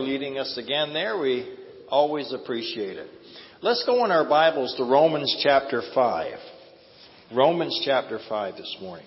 Leading us again there. We always appreciate it. Let's go in our Bibles to Romans chapter 5. Romans chapter 5 this morning.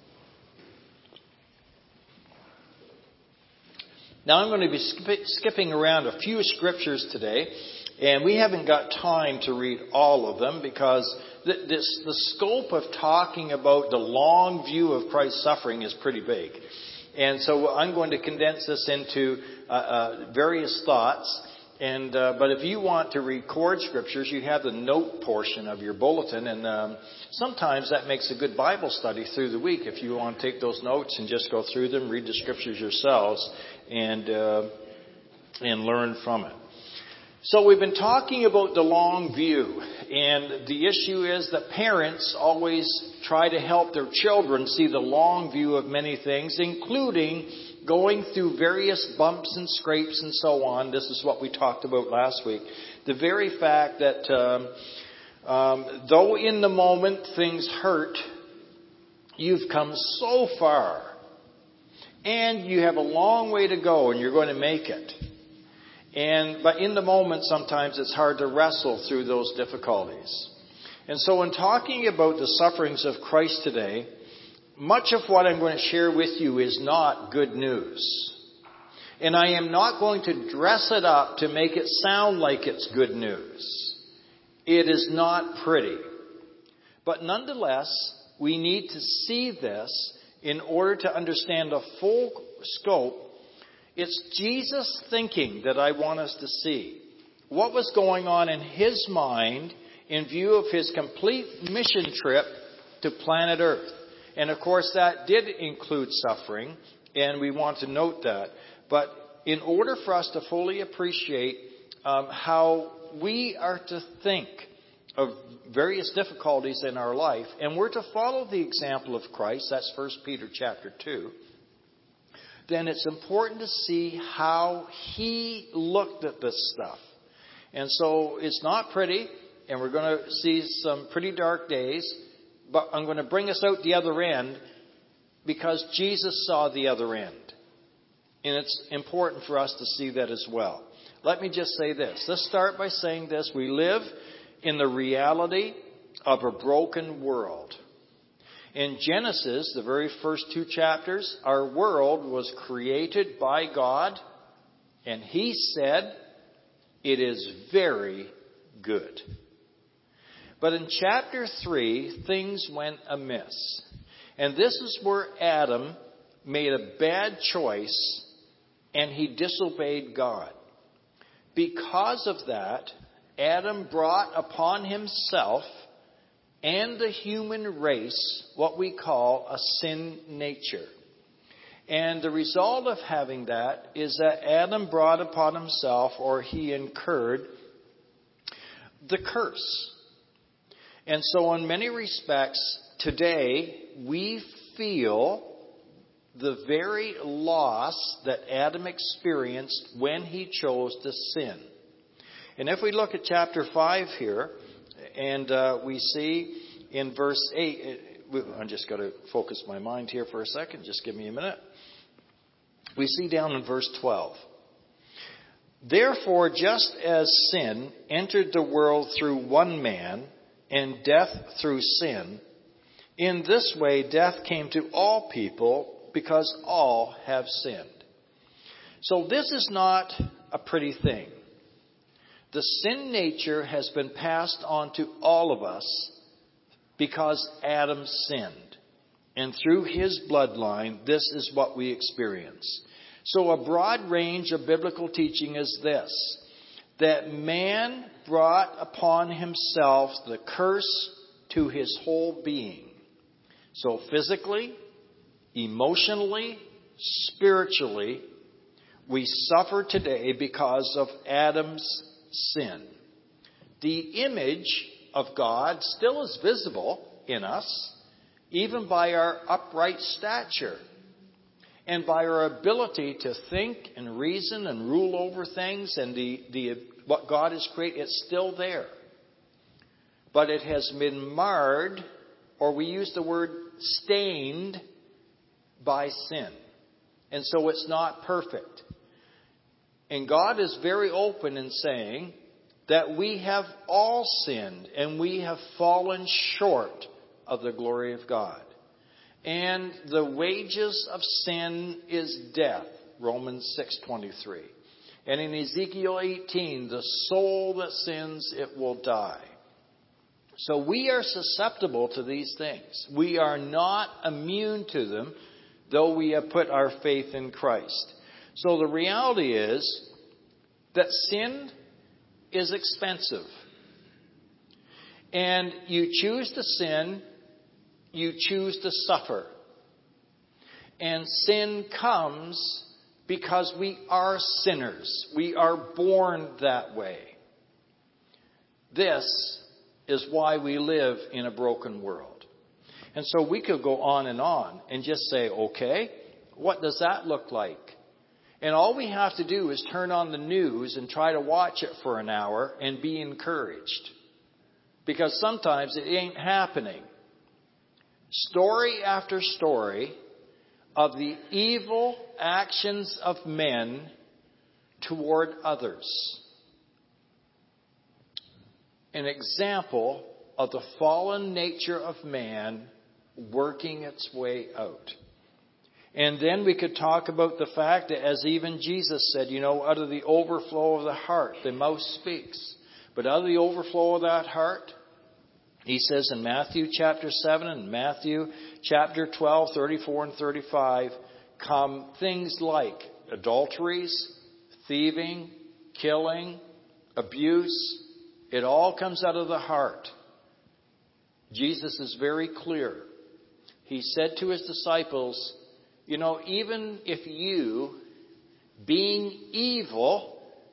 Now I'm going to be skipping around a few scriptures today, and we haven't got time to read all of them because the scope of talking about the long view of Christ's suffering is pretty big. And so I'm going to condense this into various thoughts. But if you want to record scriptures, you have the note portion of your bulletin. And sometimes that makes a good Bible study through the week if you want to take those notes and just go through them, read the scriptures yourselves, and learn from it. So we've been talking about the long view, and the issue is that parents always try to help their children see the long view of many things, including going through various bumps and scrapes and so on. This is what we talked about last week. The very fact that though in the moment things hurt, you've come so far, and you have a long way to go, and you're going to make it. But in the moment, sometimes it's hard to wrestle through those difficulties. And so in talking about the sufferings of Christ today, much of what I'm going to share with you is not good news. And I am not going to dress it up to make it sound like it's good news. It is not pretty. But nonetheless, we need to see this in order to understand the full scope. It's Jesus' thinking that I want us to see. What was going on in his mind in view of his complete mission trip to planet Earth. And of course that did include suffering, and we want to note that. But in order for us to fully appreciate how we are to think of various difficulties in our life, and we're to follow the example of Christ, that's 1 Peter chapter 2, then it's important to see how he looked at this stuff. And so it's not pretty, and we're going to see some pretty dark days, but I'm going to bring us out the other end because Jesus saw the other end. And it's important for us to see that as well. Let me just say this. Let's start by saying this. We live in the reality of a broken world. In Genesis, the very first 2 chapters, our world was created by God, and he said, "It is very good." But in chapter 3, things went amiss. And this is where Adam made a bad choice, and he disobeyed God. Because of that, Adam brought upon himself and the human race what we call a sin nature. And the result of having that is that Adam brought upon himself, or he incurred, the curse. And so in many respects, today we feel the very loss that Adam experienced when he chose to sin. And if we look at chapter 5 here, and we see in verse 8, I'm just going to focus my mind here for a second. Just give me a minute. We see down in verse 12. Therefore, just as sin entered the world through one man, and death through sin, in this way death came to all people because all have sinned. So this is not a pretty thing. The sin nature has been passed on to all of us because Adam sinned. And through his bloodline, this is what we experience. So a broad range of biblical teaching is this, that man brought upon himself the curse to his whole being. So physically, emotionally, spiritually, we suffer today because of Adam's sin. The image of God still is visible in us, even by our upright stature and by our ability to think and reason and rule over things, and what God has created, it's still there. But it has been marred, or we use the word stained, by sin. And so it's not perfect. And God is very open in saying that we have all sinned and we have fallen short of the glory of God. And the wages of sin is death, Romans 6:23. And in Ezekiel 18, the soul that sins, it will die. So we are susceptible to these things. We are not immune to them, though we have put our faith in Christ. So the reality is that sin is expensive. And you choose to sin, you choose to suffer. And sin comes because we are sinners. We are born that way. This is why we live in a broken world. And so we could go on and just say, okay, what does that look like? And all we have to do is turn on the news and try to watch it for an hour and be encouraged. Because sometimes it ain't happening. Story after story of the evil actions of men toward others. An example of the fallen nature of man working its way out. And then we could talk about the fact that, as even Jesus said, out of the overflow of the heart, the mouth speaks. But out of the overflow of that heart, he says in Matthew chapter 7 and Matthew chapter 12, 34 and 35, come things like adulteries, thieving, killing, abuse. It all comes out of the heart. Jesus is very clear. He said to his disciples, even if you, being evil,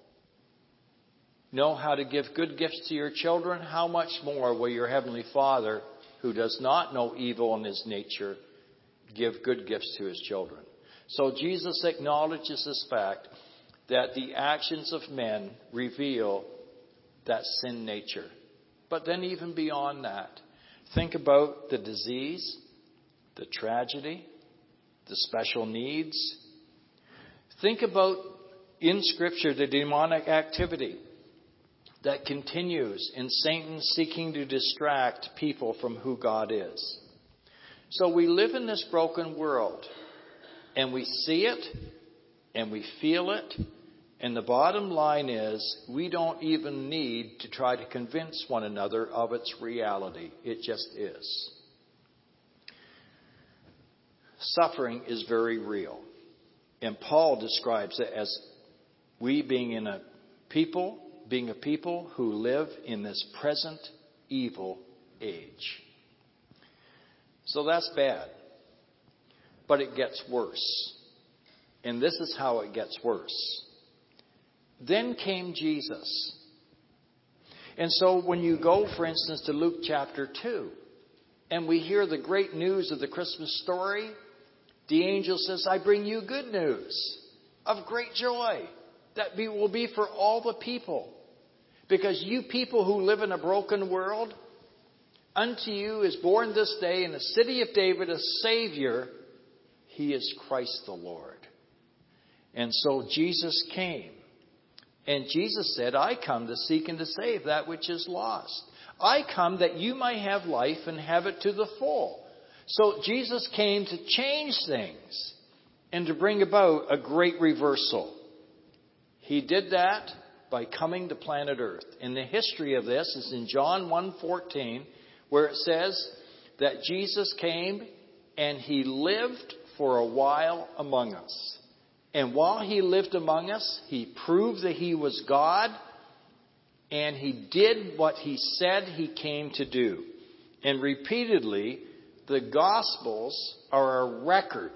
know how to give good gifts to your children, how much more will your heavenly Father, who does not know evil in his nature, give good gifts to his children? So Jesus acknowledges this fact that the actions of men reveal that sin nature. But then even beyond that, think about the disease, the tragedy, the special needs. Think about, in Scripture, the demonic activity that continues in Satan seeking to distract people from who God is. So we live in this broken world, and we see it, and we feel it, and the bottom line is we don't even need to try to convince one another of its reality. It just is. Suffering is very real. And Paul describes it as we being a people who live in this present evil age. So that's bad. But it gets worse. And this is how it gets worse. Then came Jesus. And so when you go, for instance, to Luke chapter 2, and we hear the great news of the Christmas story, the angel says, I bring you good news of great joy that will be for all the people. Because you people who live in a broken world, unto you is born this day in the city of David a Savior. He is Christ the Lord. And so Jesus came. And Jesus said, I come to seek and to save that which is lost. I come that you might have life and have it to the full. So Jesus came to change things and to bring about a great reversal. He did that by coming to planet Earth. And the history of this is in John 1:14, where it says that Jesus came and he lived for a while among us. And while he lived among us, he proved that he was God, and he did what he said he came to do. And repeatedly, the Gospels are a record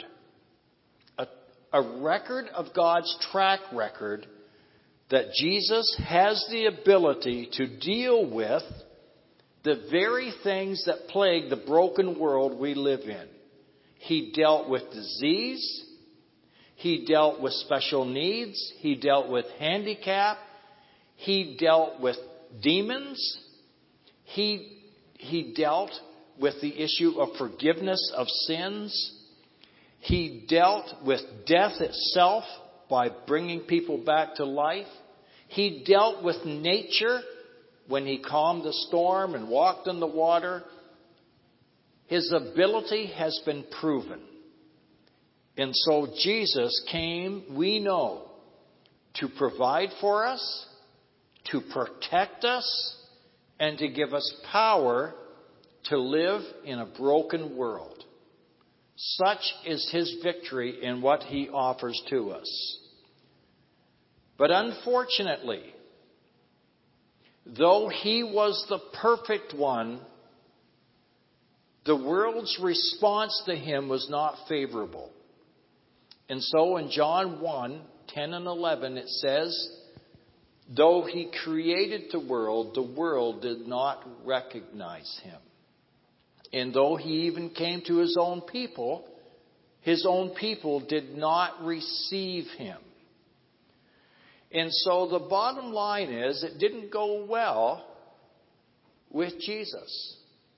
of God's track record that Jesus has the ability to deal with the very things that plague the broken world we live in. He dealt with disease. He dealt with special needs. He dealt with handicap. He dealt with demons. He dealt with the issue of forgiveness of sins. He dealt with death itself by bringing people back to life. He dealt with nature when he calmed the storm and walked in the water. His ability has been proven. And so Jesus came, we know, to provide for us, to protect us, and to give us power to live in a broken world. Such is his victory in what he offers to us. But unfortunately, though he was the perfect one, the world's response to him was not favorable. And so in John 1:10 and 11, it says, though he created the world did not recognize him. And though he even came to his own people did not receive him. And so the bottom line is, it didn't go well with Jesus.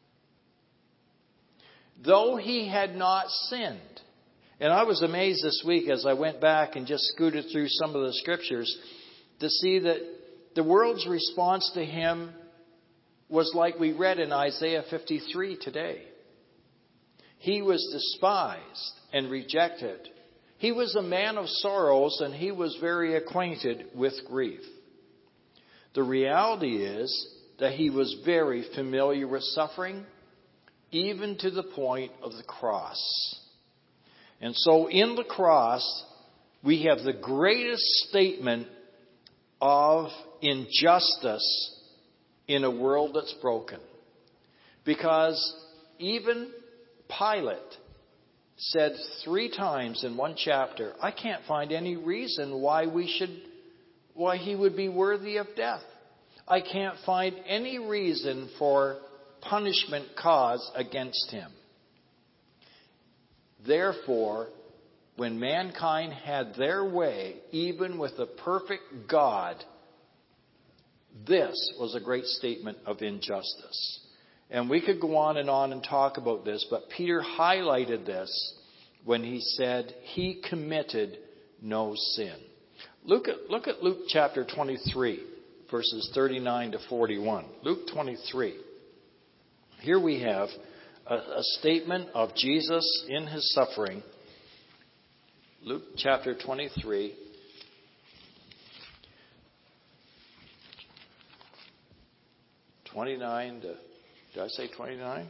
Though he had not sinned. And I was amazed this week as I went back and just scooted through some of the scriptures to see that the world's response to him was like we read in Isaiah 53 today. He was despised and rejected. He was a man of sorrows, and he was very acquainted with grief. The reality is that he was very familiar with suffering, even to the point of the cross. And so in the cross, we have the greatest statement of injustice in a world that's broken. Because even Pilate said 3 times in one chapter, I can't find any reason why he would be worthy of death. I can't find any reason for punishment caused against him. Therefore, when mankind had their way, even with a perfect God, this was a great statement of injustice. And we could go on and talk about this, but Peter highlighted this when he said he committed no sin. Look at Luke chapter 23, verses 39 to 41. Luke 23. Here we have a statement of Jesus in his suffering. Luke chapter 23. 29 to, did I say 29?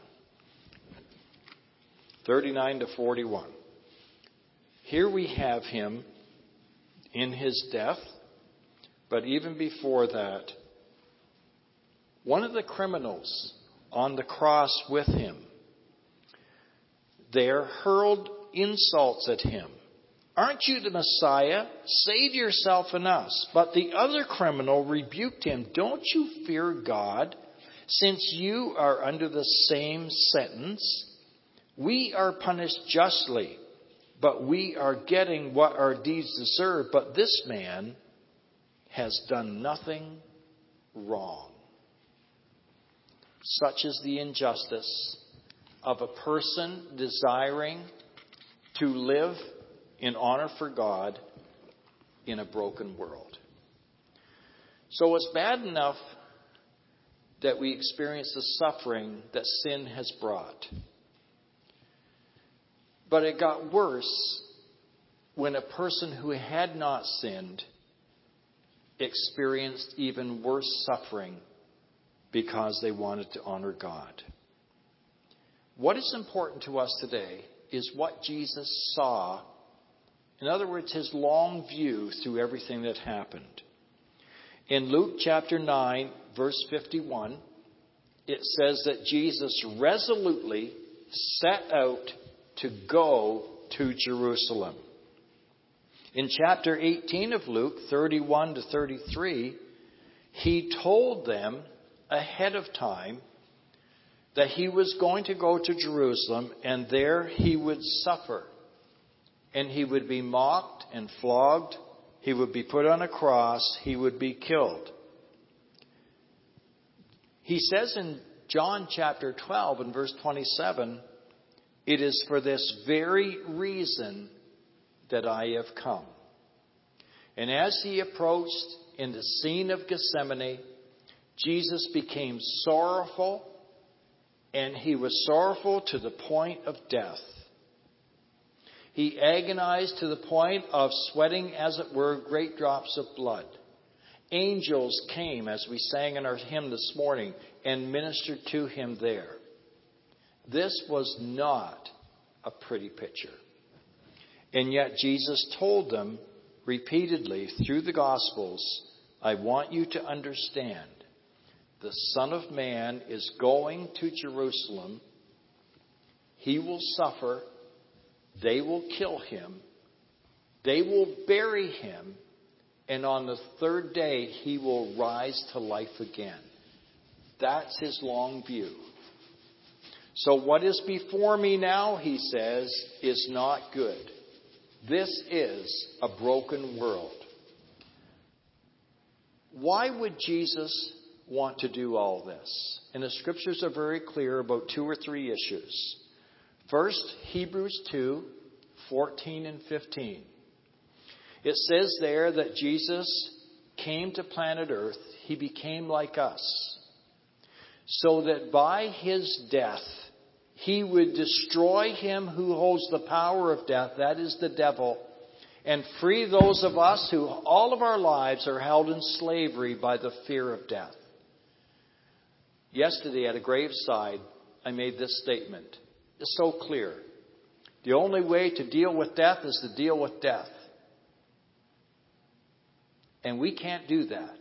39 to 41. Here we have him in his death, but even before that, one of the criminals on the cross with him there hurled insults at him. Aren't you the Messiah? Save yourself and us. But the other criminal rebuked him. Don't you fear God, since you are under the same sentence? We are punished justly, but we are getting what our deeds deserve. But this man has done nothing wrong. Such is the injustice of a person desiring to live in honor for God in a broken world. So it's bad enough that we experience the suffering that sin has brought. But it got worse when a person who had not sinned experienced even worse suffering because they wanted to honor God. What is important to us today is what Jesus saw. In other words, his long view through everything that happened. In Luke chapter 9, verse 51, it says that Jesus resolutely set out to go to Jerusalem. In chapter 18 of Luke, 31 to 33, he told them ahead of time that he was going to go to Jerusalem, and there he would suffer. And he would be mocked and flogged. He would be put on a cross. He would be killed. He says in John chapter 12 and verse 27, it is for this very reason that I have come. And as he approached in the scene of Gethsemane, Jesus became sorrowful, and he was sorrowful to the point of death. He agonized to the point of sweating, as it were, great drops of blood. Angels came, as we sang in our hymn this morning, and ministered to him there. This was not a pretty picture. And yet Jesus told them repeatedly through the Gospels, I want you to understand, the Son of Man is going to Jerusalem. He will suffer. They will kill him. They will bury him. And on the third day, he will rise to life again. That's his long view. So what is before me now, he says, is not good. This is a broken world. Why would Jesus want to do all this? And the scriptures are very clear about 2 or 3 issues. First, Hebrews 2:14 and 15. It says there that Jesus came to planet Earth. He became like us, so that by his death he would destroy him who holds the power of death, that is the devil, and free those of us who all of our lives are held in slavery by the fear of death. Yesterday at a graveside, I made this statement. It's so clear. The only way to deal with death is to deal with death. And we can't do that.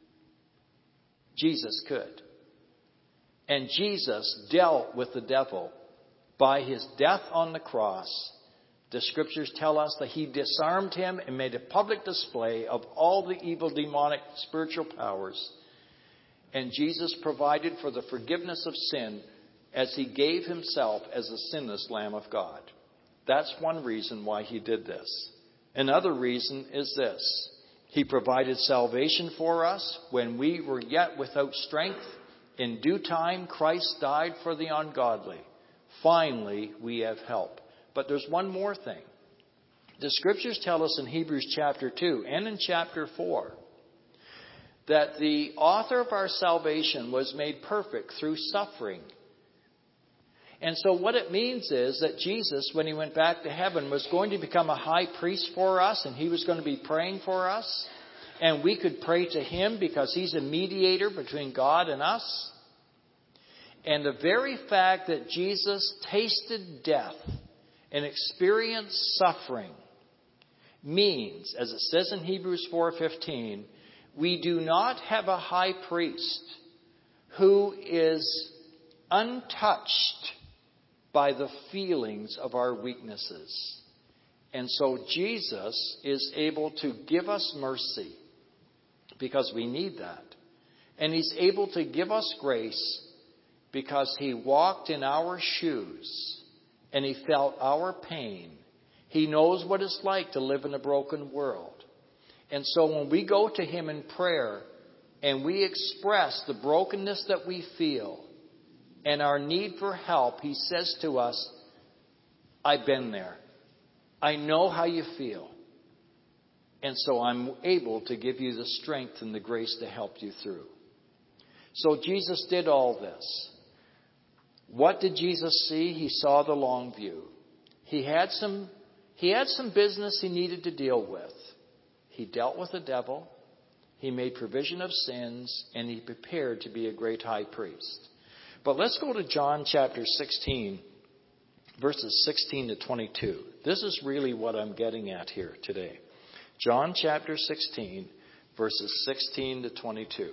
Jesus could. And Jesus dealt with the devil by his death on the cross. The scriptures tell us that he disarmed him and made a public display of all the evil demonic spiritual powers. And Jesus provided for the forgiveness of sin as he gave himself as a sinless Lamb of God. That's one reason why he did this. Another reason is this. He provided salvation for us when we were yet without strength. In due time, Christ died for the ungodly. Finally, we have help. But there's one more thing. The scriptures tell us in Hebrews chapter 2 and in chapter 4 that the author of our salvation was made perfect through suffering. And so what it means is that Jesus, when he went back to heaven, was going to become a high priest for us, and he was going to be praying for us. And we could pray to him because he's a mediator between God and us. And the very fact that Jesus tasted death and experienced suffering means, as it says in Hebrews 4:15, we do not have a high priest who is untouched by the feelings of our weaknesses. And so Jesus is able to give us mercy because we need that. And he's able to give us grace because he walked in our shoes and he felt our pain. He knows what it's like to live in a broken world. And so when we go to him in prayer and we express the brokenness that we feel and our need for help, he says to us, I've been there. I know how you feel. And so I'm able to give you the strength and the grace to help you through. So Jesus did all this. What did Jesus see? He saw the long view. He had some business he needed to deal with. He dealt with the devil. He made provision of sins, and he prepared to be a great high priest. But let's go to John chapter 16, verses 16 to 22. This is really what I'm getting at here today. John chapter 16, verses 16 to 22.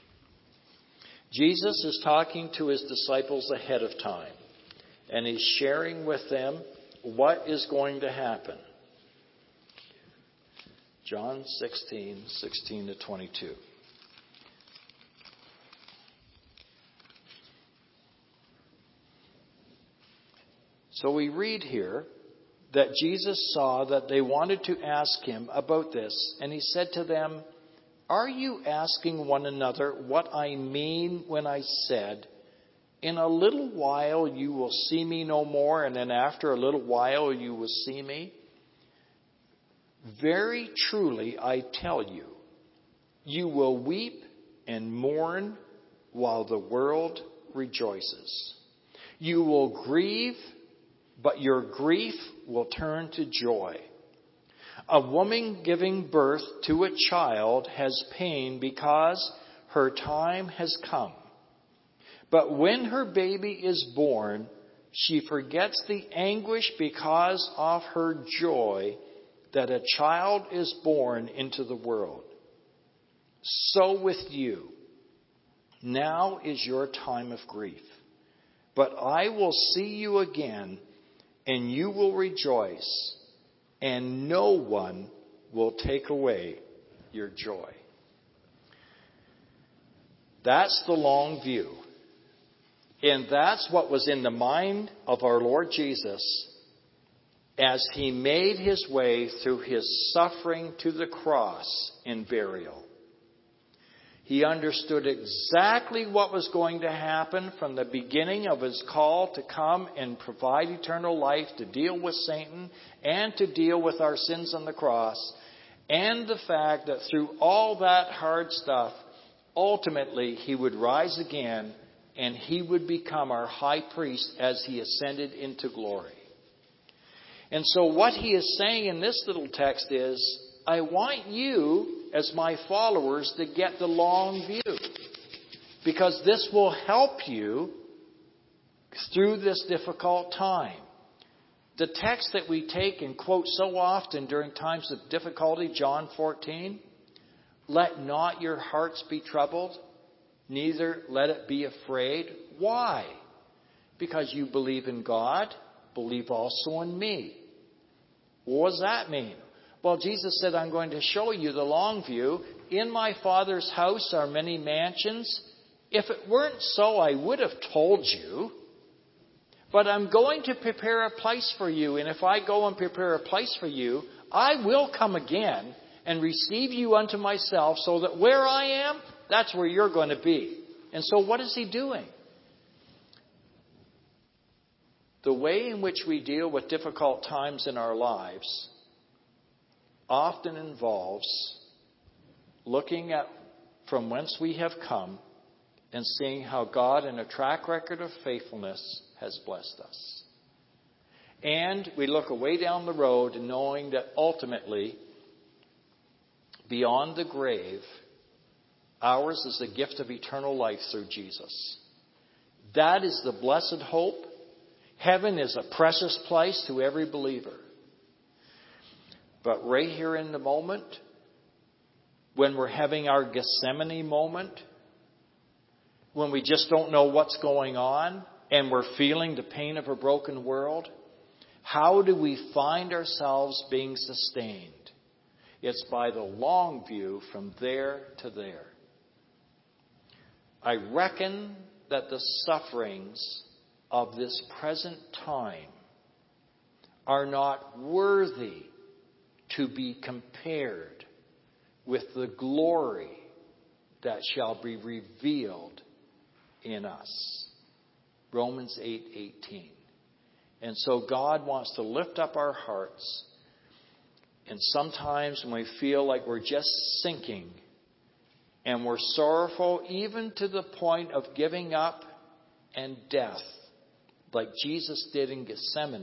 Jesus is talking to his disciples ahead of time, and he's sharing with them what is going to happen. John 16, 16 to 22. So we read here that Jesus saw that they wanted to ask him about this, and he said to them, "Are you asking one another what I mean when I said, 'In a little while you will see me no more, and then after a little while you will see me'? Very truly I tell you, you will weep and mourn while the world rejoices. You will grieve, but your grief will turn to joy. A woman giving birth to a child has pain because her time has come. But when her baby is born, she forgets the anguish because of her joy that a child is born into the world. So with you, now is your time of grief. But I will see you again, and you will rejoice, and no one will take away your joy. That's the long view. And that's what was in the mind of our Lord Jesus as he made his way through his suffering to the cross and burial. He understood exactly what was going to happen from the beginning of his call to come and provide eternal life, to deal with Satan, and to deal with our sins on the cross. And the fact that through all that hard stuff, ultimately he would rise again and he would become our high priest as he ascended into glory. And so what he is saying in this little text is, I want you, as my followers, to get the long view. Because this will help you through this difficult time. The text that we take and quote so often during times of difficulty, John 14, let not your hearts be troubled, neither let it be afraid. Why? Because you believe in God, believe also in me. What does that mean? Well, Jesus said, I'm going to show you the long view. In my Father's house are many mansions. If it weren't so, I would have told you. But I'm going to prepare a place for you. And if I go and prepare a place for you, I will come again and receive you unto myself, so that where I am, that's where you're going to be. And so what is he doing? The way in which we deal with difficult times in our lives often involves looking at from whence we have come and seeing how God, in a track record of faithfulness, has blessed us. And we look away down the road and knowing that ultimately, beyond the grave, ours is the gift of eternal life through Jesus. That is the blessed hope. Heaven is a precious place to every believer. But right here in the moment, when we're having our Gethsemane moment, when we just don't know what's going on, and we're feeling the pain of a broken world, how do we find ourselves being sustained? It's by the long view from there to there. I reckon that the sufferings of this present time are not worthy to be compared with the glory that shall be revealed in us. Romans 8:18. And so God wants to lift up our hearts. And sometimes when we feel like we're just sinking and we're sorrowful even to the point of giving up and death, like Jesus did in Gethsemane,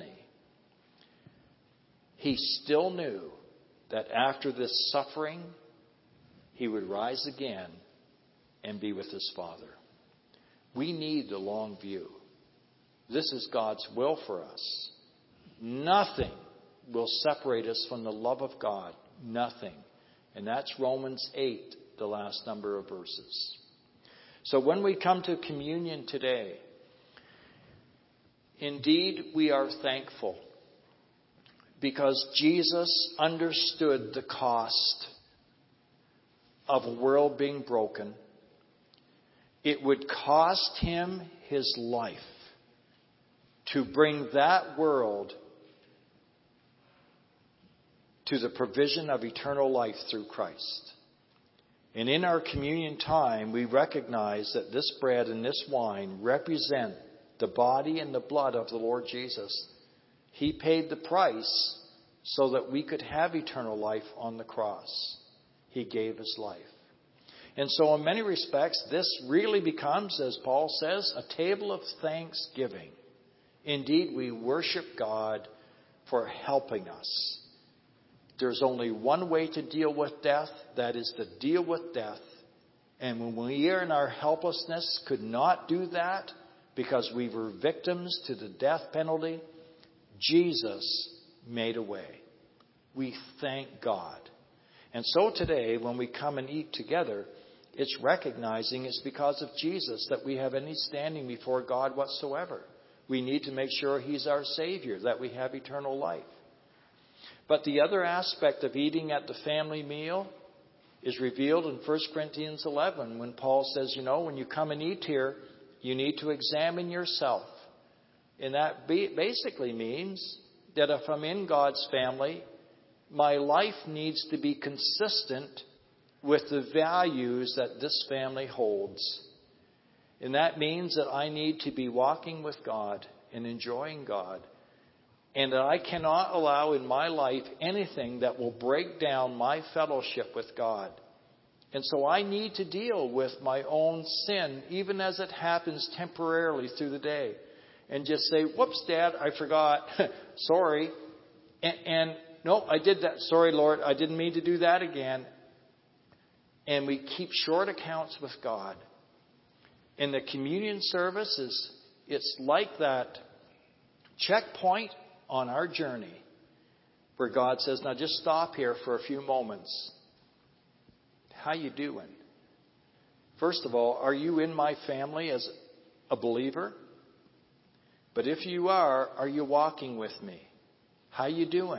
he still knew that after this suffering, he would rise again and be with his Father. We need the long view. This is God's will for us. Nothing will separate us from the love of God. Nothing. And that's Romans 8, the last number of verses. So when we come to communion today, indeed we are thankful because Jesus understood the cost of a world being broken. It would cost him his life to bring that world to the provision of eternal life through Christ. And in our communion time, we recognize that this bread and this wine represent the body and the blood of the Lord Jesus. He paid the price so that we could have eternal life on the cross. He gave his life. And so in many respects, this really becomes, as Paul says, a table of thanksgiving. Indeed, we worship God for helping us. There's only one way to deal with death, that is to deal with death. And when we are in our helplessness could not do that because we were victims to the death penalty, Jesus made a way. We thank God. And so today, when we come and eat together, it's recognizing it's because of Jesus that we have any standing before God whatsoever. We need to make sure He's our Savior, that we have eternal life. But the other aspect of eating at the family meal is revealed in 1 Corinthians 11 when Paul says, when you come and eat here, you need to examine yourself. And that basically means that if I'm in God's family, my life needs to be consistent with the values that this family holds. And that means that I need to be walking with God and enjoying God. And that I cannot allow in my life anything that will break down my fellowship with God. And so I need to deal with my own sin, even as it happens temporarily through the day. And just say, whoops, Dad, I forgot. Sorry. And no, I did that. Sorry, Lord, I didn't mean to do that again. And we keep short accounts with God. And the communion service it's like that checkpoint on our journey where God says, now just stop here for a few moments. How you doing? First of all, are you in my family as a believer? But if you are you walking with me? How you doing?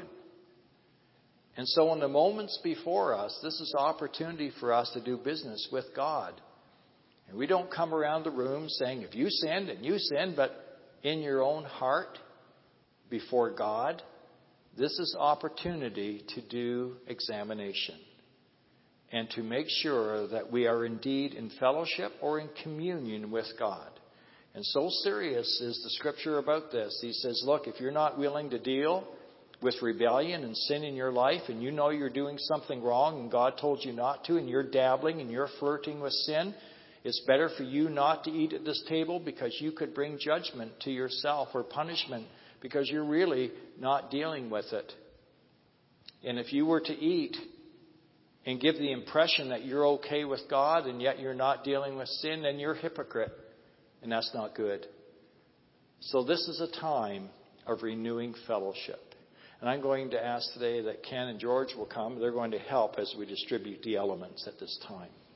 And so in the moments before us, this is opportunity for us to do business with God. And we don't come around the room saying, if you sinned and you sinned, but in your own heart before God, this is opportunity to do examination and to make sure that we are indeed in fellowship or in communion with God. And so serious is the scripture about this. He says, look, if you're not willing to deal with rebellion and sin in your life and you know you're doing something wrong and God told you not to and you're dabbling and you're flirting with sin, it's better for you not to eat at this table because you could bring judgment to yourself or punishment because you're really not dealing with it. And if you were to eat and give the impression that you're okay with God and yet you're not dealing with sin, then you're a hypocrite. And that's not good. So this is a time of renewing fellowship. And I'm going to ask today that Ken and George will come. They're going to help as we distribute the elements at this time.